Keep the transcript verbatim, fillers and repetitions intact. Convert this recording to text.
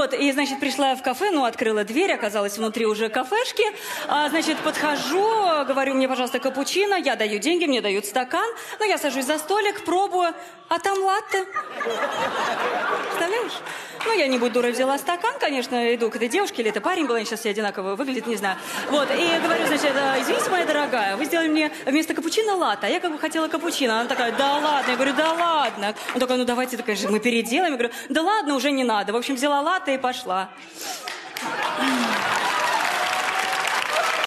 Вот, и, значит, пришла я в кафе, ну, открыла дверь, оказалось, внутри уже кафешки. А, значит, подхожу, говорю, мне, пожалуйста, капучино, я даю деньги, мне дают стакан. Ну, я сажусь за столик, пробую, а там латте. Представляешь? Ну, я не будь дурой, взяла стакан, конечно, иду к этой девушке, или это парень был, они сейчас все одинаково выглядят, не знаю. Вот, и говорю, значит, извините, моя дорогая, вы сделали мне вместо капучино латте, а я как бы хотела капучино. Она такая, да ладно, я говорю, да ладно. Он такой, ну, давайте, такая же, мы переделаем. Я говорю, да ладно, уже не надо. В общем, взяла латте и пошла.